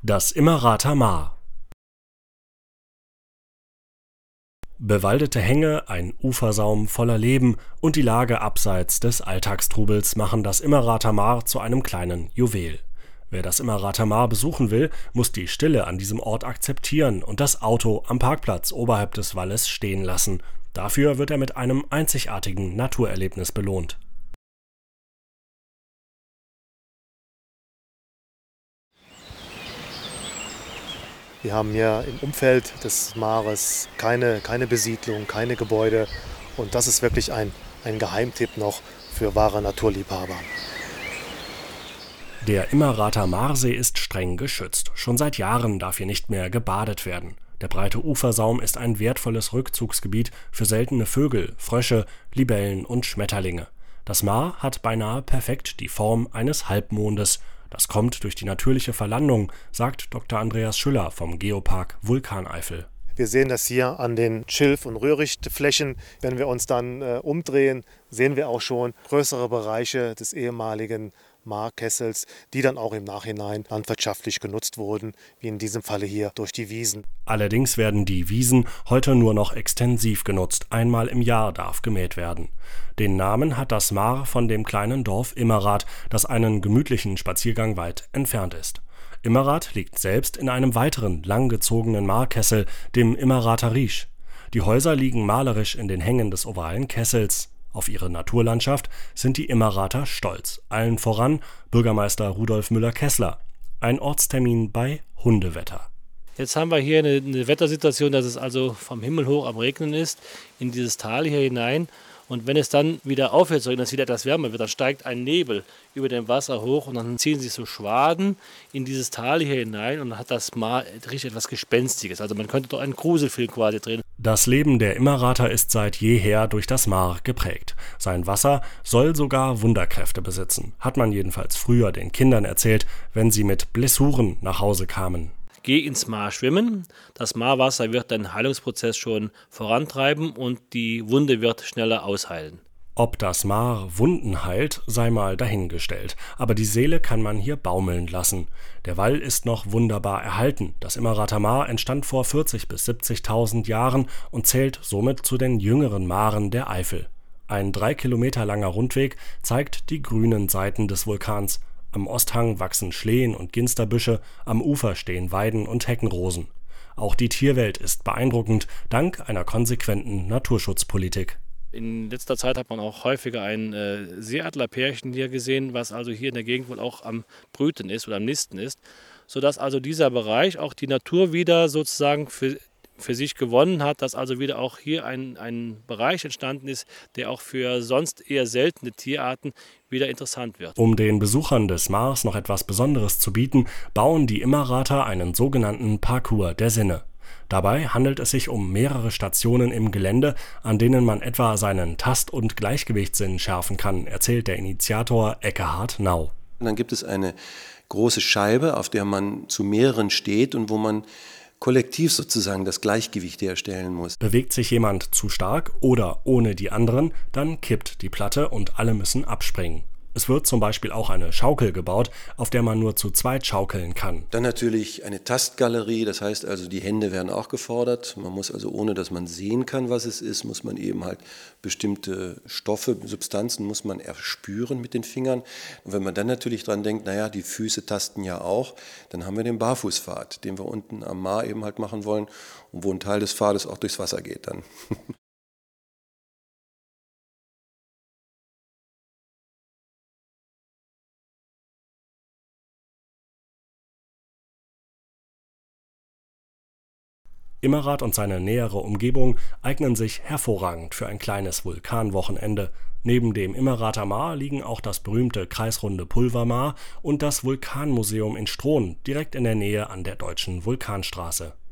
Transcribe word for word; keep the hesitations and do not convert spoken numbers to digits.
Das Immerater Maar. Bewaldete Hänge, ein Ufersaum voller Leben und die Lage abseits des Alltagstrubels machen das Immerater Maar zu einem kleinen Juwel. Wer das Immerater Maar besuchen will, muss die Stille an diesem Ort akzeptieren und das Auto am Parkplatz oberhalb des Walles stehen lassen. Dafür wird er mit einem einzigartigen Naturerlebnis belohnt. Wir haben hier im Umfeld des Maares keine, keine Besiedlung, keine Gebäude und das ist wirklich ein, ein Geheimtipp noch für wahre Naturliebhaber. Der Immerater Maarsee ist streng geschützt. Schon seit Jahren darf hier nicht mehr gebadet werden. Der breite Ufersaum ist ein wertvolles Rückzugsgebiet für seltene Vögel, Frösche, Libellen und Schmetterlinge. Das Maar hat beinahe perfekt die Form eines Halbmondes. Das kommt durch die natürliche Verlandung, sagt Doktor Andreas Schüller vom Geopark Vulkaneifel. Wir sehen das hier an den Schilf- und Röhrichtflächen. Wenn wir uns dann äh, umdrehen, sehen wir auch schon größere Bereiche des ehemaligen Maarkessels, die dann auch im Nachhinein landwirtschaftlich genutzt wurden, wie in diesem Falle hier durch die Wiesen. Allerdings werden die Wiesen heute nur noch extensiv genutzt. Einmal im Jahr darf gemäht werden. Den Namen hat das Maar von dem kleinen Dorf Immerath, das einen gemütlichen Spaziergang weit entfernt ist. Immerath liegt selbst in einem weiteren langgezogenen Maarkessel, dem Immerater Riesch. Die Häuser liegen malerisch in den Hängen des ovalen Kessels. Auf ihre Naturlandschaft sind die Immerater stolz, allen voran Bürgermeister Rudolf Müller-Kessler. Ein Ortstermin bei Hundewetter. Jetzt haben wir hier eine, eine Wettersituation, dass es also vom Himmel hoch am Regnen ist, in dieses Tal hier hinein. Und wenn es dann wieder aufhört, so dass es wieder etwas wärmer wird, dann steigt ein Nebel über dem Wasser hoch und dann ziehen sich so Schwaden in dieses Tal hier hinein und dann hat das Maar richtig etwas Gespenstiges. Also man könnte doch einen Gruselfilm quasi drehen. Das Leben der Immerater ist seit jeher durch das Maar geprägt. Sein Wasser soll sogar Wunderkräfte besitzen, hat man jedenfalls früher den Kindern erzählt, wenn sie mit Blessuren nach Hause kamen. Geh ins Maar schwimmen, das Maarwasser wird den Heilungsprozess schon vorantreiben und die Wunde wird schneller ausheilen. Ob das Maar Wunden heilt, sei mal dahingestellt, aber die Seele kann man hier baumeln lassen. Der Wall ist noch wunderbar erhalten. Das Immerater Maar entstand vor vierzigtausend bis siebzigtausend Jahren und zählt somit zu den jüngeren Maren der Eifel. Ein drei Kilometer langer Rundweg zeigt die grünen Seiten des Vulkans. Am Osthang wachsen Schlehen und Ginsterbüsche, am Ufer stehen Weiden und Heckenrosen. Auch die Tierwelt ist beeindruckend, dank einer konsequenten Naturschutzpolitik. In letzter Zeit hat man auch häufiger ein äh, Seeadlerpärchen hier gesehen, was also hier in der Gegend wohl auch am Brüten ist oder am Nisten ist, sodass also dieser Bereich auch die Natur wieder sozusagen für für sich gewonnen hat, dass also wieder auch hier ein, ein Bereich entstanden ist, der auch für sonst eher seltene Tierarten wieder interessant wird. Um den Besuchern des Maars noch etwas Besonderes zu bieten, bauen die Immerater einen sogenannten Parcours der Sinne. Dabei handelt es sich um mehrere Stationen im Gelände, an denen man etwa seinen Tast- und Gleichgewichtssinn schärfen kann, erzählt der Initiator Ekkehard Nau. Und dann gibt es eine große Scheibe, auf der man zu mehreren steht und wo man kollektiv sozusagen das Gleichgewicht herstellen muss. Bewegt sich jemand zu stark oder ohne die anderen, dann kippt die Platte und alle müssen abspringen. Es wird zum Beispiel auch eine Schaukel gebaut, auf der man nur zu zweit schaukeln kann. Dann natürlich eine Tastgalerie, das heißt also, die Hände werden auch gefordert. Man muss also, ohne dass man sehen kann, was es ist, muss man eben halt bestimmte Stoffe, Substanzen muss man erspüren mit den Fingern. Und wenn man dann natürlich dran denkt, naja, die Füße tasten ja auch, dann haben wir den Barfußpfad, den wir unten am Maar eben halt machen wollen und wo ein Teil des Pfades auch durchs Wasser geht dann. Immerath und seine nähere Umgebung eignen sich hervorragend für ein kleines Vulkanwochenende. Neben dem Immerater Maar liegen auch das berühmte kreisrunde Pulvermaar und das Vulkanmuseum in Stroon, direkt in der Nähe an der Deutschen Vulkanstraße.